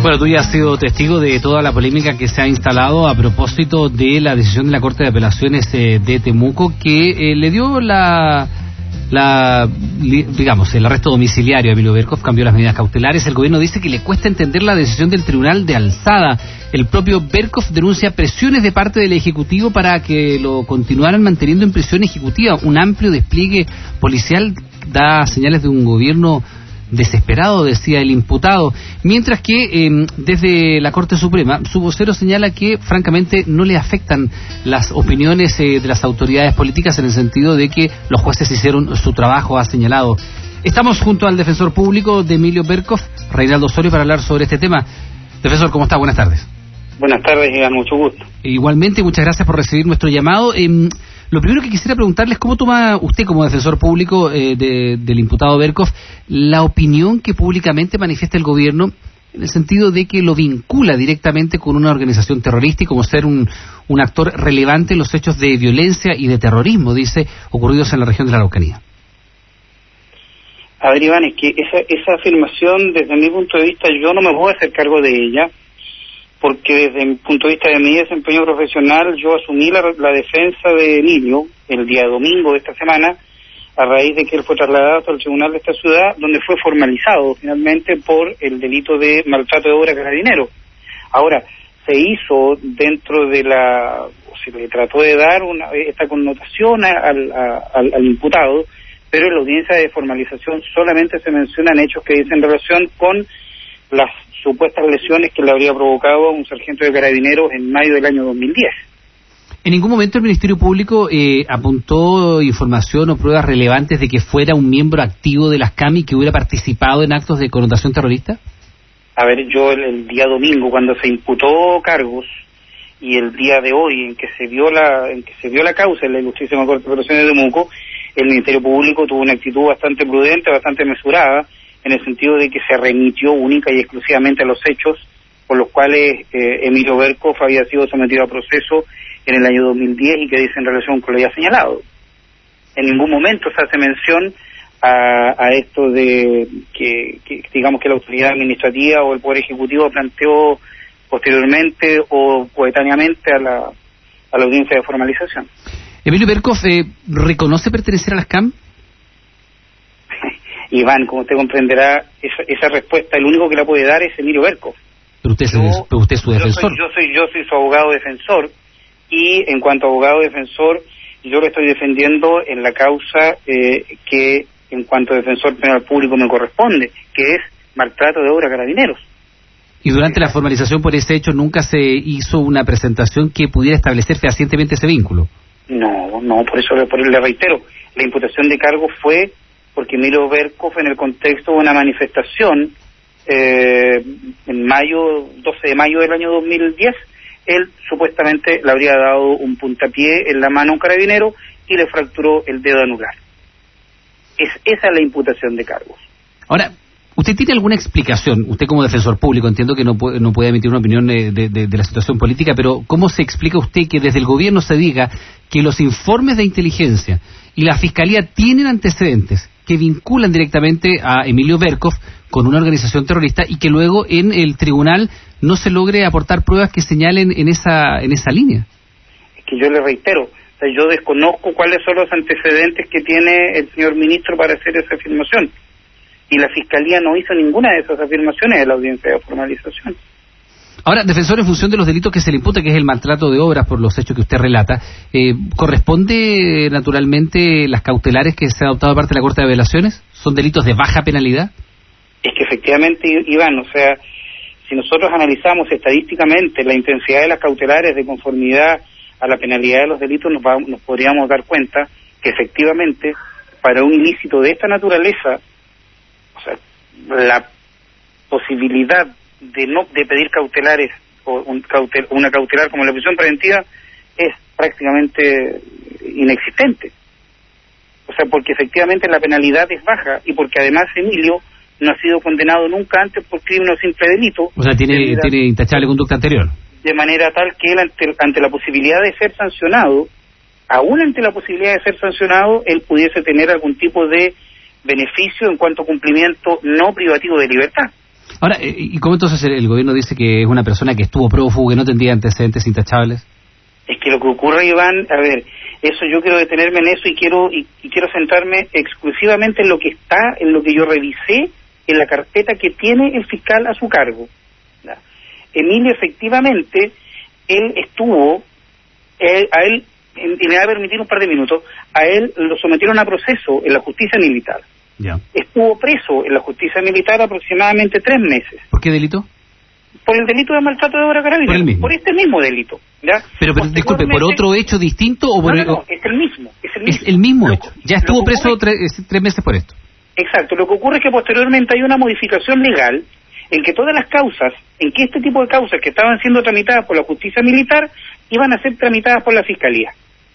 Bueno, tú ya has sido testigo de toda la polémica que se ha instalado a propósito de la decisión de la Corte de Apelaciones de Temuco, que le dio digamos, el arresto domiciliario a Emilio Berkov, cambió las medidas cautelares. El gobierno dice que le cuesta entender la decisión del Tribunal de Alzada. El propio Berkov denuncia presiones de parte del Ejecutivo para que lo continuaran manteniendo en prisión ejecutiva. Un amplio despliegue policial da señales de un gobierno desesperado, decía el imputado, mientras que desde la Corte Suprema su vocero señala que francamente no le afectan las opiniones de las autoridades políticas, en el sentido de que los jueces hicieron su trabajo, ha señalado. Estamos junto al defensor público de Emilio Berkov, Reinaldo Osorio, para hablar sobre este tema. Defensor, ¿cómo está? Buenas tardes. Buenas tardes, Iván, mucho gusto. Igualmente, muchas gracias por recibir nuestro llamado. Lo primero que quisiera preguntarles, ¿cómo toma usted como defensor público del imputado Berkov la opinión que públicamente manifiesta el gobierno, en el sentido de que lo vincula directamente con una organización terrorista y como ser un actor relevante en los hechos de violencia y de terrorismo, dice, ocurridos en la región de la Araucanía? A ver, Iván, es que esa afirmación, desde mi punto de vista, yo no me voy a hacer cargo de ella, porque desde mi punto de vista de mi desempeño profesional, yo asumí la defensa de Emilio el día domingo de esta semana, a raíz de que él fue trasladado al tribunal de esta ciudad, donde fue formalizado finalmente por el delito de maltrato de obra carabinero. Ahora, se hizo dentro de se le trató de dar esta connotación al imputado, pero en la audiencia de formalización solamente se mencionan hechos que dicen relación con las supuestas lesiones que le habría provocado a un sargento de carabineros en mayo del año 2010. ¿En ningún momento el Ministerio Público apuntó información o pruebas relevantes de que fuera un miembro activo de las CAM y que hubiera participado en actos de connotación terrorista? A ver, yo el día domingo, cuando se imputó cargos, y el día de hoy en que se vio la causa en la Ilustrísima Corte de Apelaciones de Temuco, el Ministerio Público tuvo una actitud bastante prudente, bastante mesurada, en el sentido de que se remitió única y exclusivamente a los hechos por los cuales Emilio Berkov había sido sometido a proceso en el año 2010 y que dice en relación con lo ya señalado. En ningún momento se hace mención a esto de que digamos que la autoridad administrativa o el Poder Ejecutivo planteó posteriormente o coetáneamente a la audiencia de formalización. ¿Emilio Berkov reconoce pertenecer a las CAM? Iván, como usted comprenderá, esa respuesta, el único que la puede dar es Emilio Berkov. Pero usted es su defensor. Yo soy su abogado defensor, y en cuanto a abogado defensor, yo lo estoy defendiendo en la causa que en cuanto a defensor penal público me corresponde, que es maltrato de obra carabineros. ¿Y durante la formalización por ese hecho nunca se hizo una presentación que pudiera establecer fehacientemente ese vínculo? No, por eso le reitero, la imputación de cargo fue porque Emilio Berkov, en el contexto de una manifestación en 12 de mayo del año 2010, él supuestamente le habría dado un puntapié en la mano a un carabinero y le fracturó el dedo anular. Esa es la imputación de cargos. Ahora, ¿usted tiene alguna explicación? Usted como defensor público, entiendo que no puede emitir una opinión de la situación política, pero ¿cómo se explica usted que desde el gobierno se diga que los informes de inteligencia y la Fiscalía tienen antecedentes que vinculan directamente a Emilio Berkov con una organización terrorista y que luego en el tribunal no se logre aportar pruebas que señalen en esa línea? Es que yo le reitero, yo desconozco cuáles son los antecedentes que tiene el señor ministro para hacer esa afirmación. Y la Fiscalía no hizo ninguna de esas afirmaciones en la audiencia de formalización. Ahora, defensor, en función de los delitos que se le imputa, que es el maltrato de obras por los hechos que usted relata, ¿corresponde naturalmente las cautelares que se ha adoptado de parte de la Corte de Apelaciones? ¿Son delitos de baja penalidad? Es que efectivamente, Iván, o sea, si nosotros analizamos estadísticamente la intensidad de las cautelares de conformidad a la penalidad de los delitos, nos podríamos dar cuenta que efectivamente, para un ilícito de esta naturaleza, o sea, la posibilidad de pedir cautelares o una cautelar como la prisión preventiva es prácticamente inexistente. O sea, porque efectivamente la penalidad es baja y porque además Emilio no ha sido condenado nunca antes por crimen o simple delito. O sea, tiene intachable conducta anterior. De manera tal que él ante la posibilidad de ser sancionado, aún ante la posibilidad de ser sancionado, él pudiese tener algún tipo de beneficio en cuanto a cumplimiento no privativo de libertad. Ahora, ¿y cómo entonces el gobierno dice que es una persona que estuvo prófugo, que no tendría antecedentes intachables? Es que lo que ocurre, Iván, a ver, eso yo quiero detenerme en eso y quiero centrarme exclusivamente en lo que está, en lo que yo revisé en la carpeta que tiene el fiscal a su cargo. ¿Ya? Emilio, efectivamente, él estuvo, a él, y me va a permitir un par de minutos, a él lo sometieron a proceso en la justicia militar. Ya. Estuvo preso en la justicia militar aproximadamente 3 meses. ¿Por qué delito? Por el delito de maltrato de obra carabinera. Por este mismo delito. ¿Ya? Pero disculpe, ¿por otro hecho distinto o por...? No, es el mismo. Es el mismo hecho. Ya estuvo preso 3 meses por esto. Exacto. Lo que ocurre es que posteriormente hay una modificación legal en que todas las causas, en que este tipo de causas que estaban siendo tramitadas por la justicia militar iban a ser tramitadas por la fiscalía.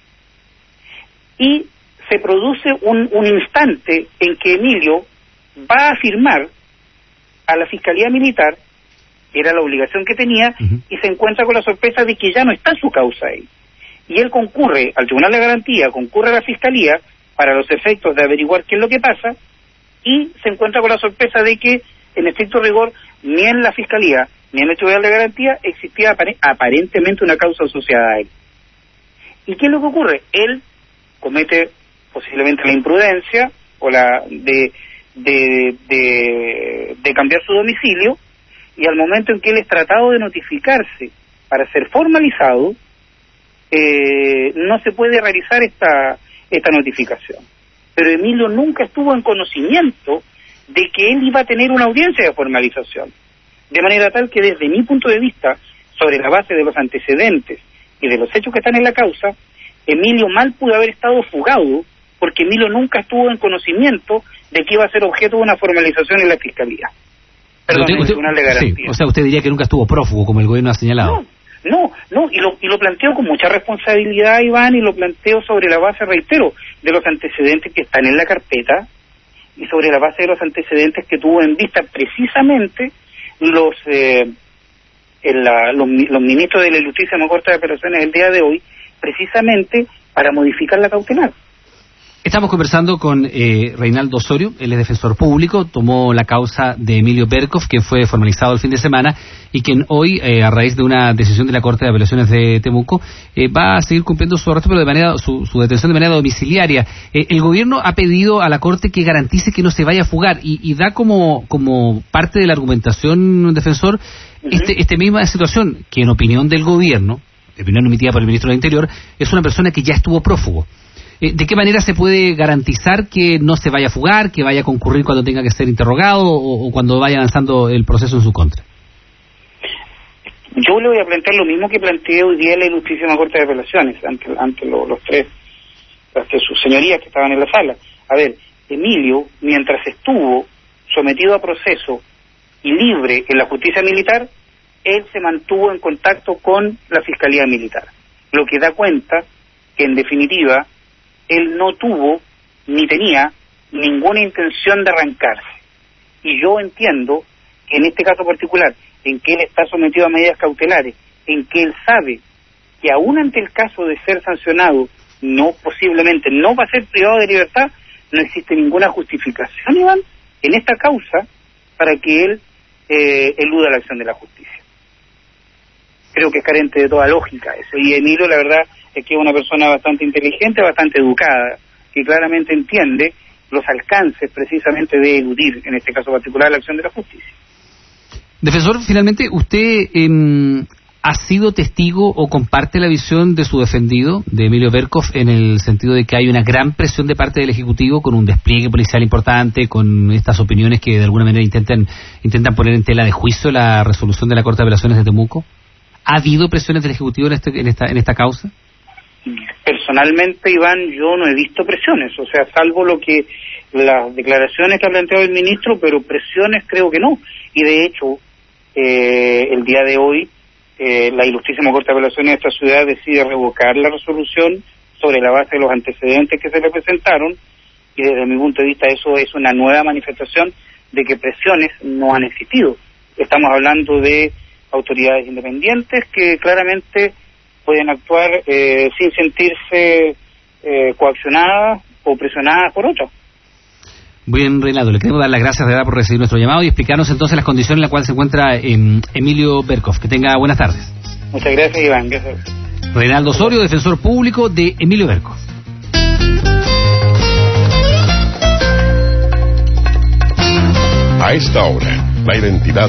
Y se produce un instante en que Emilio va a firmar a la Fiscalía Militar, era la obligación que tenía, y se encuentra con la sorpresa de que ya no está su causa ahí. Y él concurre al Tribunal de Garantía, concurre a la Fiscalía para los efectos de averiguar qué es lo que pasa, y se encuentra con la sorpresa de que, en estricto rigor, ni en la Fiscalía ni en el Tribunal de Garantía existía aparentemente una causa asociada a él. ¿Y qué es lo que ocurre? Él comete posiblemente la imprudencia o la de cambiar su domicilio, y al momento en que él es tratado de notificarse para ser formalizado, no se puede realizar esta notificación. Pero Emilio nunca estuvo en conocimiento de que él iba a tener una audiencia de formalización, de manera tal que desde mi punto de vista, sobre la base de los antecedentes y de los hechos que están en la causa, Emilio mal pudo haber estado fugado, porque Emilio nunca estuvo en conocimiento de que iba a ser objeto de una formalización en la Fiscalía. Perdón, en el Tribunal de Garantía. Sí, o sea, usted diría que nunca estuvo prófugo, como el gobierno ha señalado. No, y lo planteo con mucha responsabilidad, Iván, y lo planteo sobre la base, reitero, de los antecedentes que están en la carpeta, y sobre la base de los antecedentes que tuvo en vista precisamente los ministros de la Ilustrísima Corte de Apelaciones el día de hoy, precisamente para modificar la cautelar. Estamos conversando con Reinaldo Osorio, él es defensor público, tomó la causa de Emilio Berkov, que fue formalizado el fin de semana, y quien hoy, a raíz de una decisión de la Corte de Apelaciones de Temuco, va a seguir cumpliendo su arresto, pero su detención de manera domiciliaria. El gobierno ha pedido a la Corte que garantice que no se vaya a fugar, y da como parte de la argumentación defensor esta misma situación, que en opinión del gobierno, opinión emitida por el ministro del Interior, es una persona que ya estuvo prófugo. ¿De qué manera se puede garantizar que no se vaya a fugar, que vaya a concurrir cuando tenga que ser interrogado o cuando vaya avanzando el proceso en su contra? Yo le voy a plantear lo mismo que planteé hoy día en la Ilustrísima Corte de Apelaciones, ante los tres, ante sus señorías que estaban en la sala. A ver, Emilio, mientras estuvo sometido a proceso y libre en la justicia militar, él se mantuvo en contacto con la Fiscalía Militar, lo que da cuenta que, en definitiva, él no tuvo ni tenía ninguna intención de arrancarse. Y yo entiendo que en este caso particular, en que él está sometido a medidas cautelares, en que él sabe que aún ante el caso de ser sancionado, posiblemente no va a ser privado de libertad, no existe ninguna justificación, Iván, en esta causa para que él eluda la acción de la justicia. Creo que es carente de toda lógica eso. Y Emilio, la verdad, es que es una persona bastante inteligente, bastante educada, que claramente entiende los alcances precisamente de eludir, en este caso particular, la acción de la justicia. Defensor, finalmente, ¿usted ha sido testigo o comparte la visión de su defendido, de Emilio Berkov, en el sentido de que hay una gran presión de parte del Ejecutivo con un despliegue policial importante, con estas opiniones que de alguna manera intentan poner en tela de juicio la resolución de la Corte de Apelaciones de Temuco? ¿Ha habido presiones del Ejecutivo en esta causa? Personalmente, Iván, yo no he visto presiones, o sea, salvo las declaraciones que ha planteado el ministro, pero presiones creo que no. Y de hecho, el día de hoy, la Ilustrísima Corte de Apelaciones de esta ciudad decide revocar la resolución sobre la base de los antecedentes que se le presentaron, y desde mi punto de vista eso es una nueva manifestación de que presiones no han existido. Estamos hablando de autoridades independientes que claramente pueden actuar sin sentirse coaccionadas o presionadas por otras. Bien, Reinaldo, le queremos dar las gracias de verdad por recibir nuestro llamado y explicarnos entonces las condiciones en las cuales se encuentra Emilio Berkov. Que tenga buenas tardes. Muchas gracias, Iván. Gracias. Reinaldo Osorio, defensor público de Emilio Berkov. A esta hora, la identidad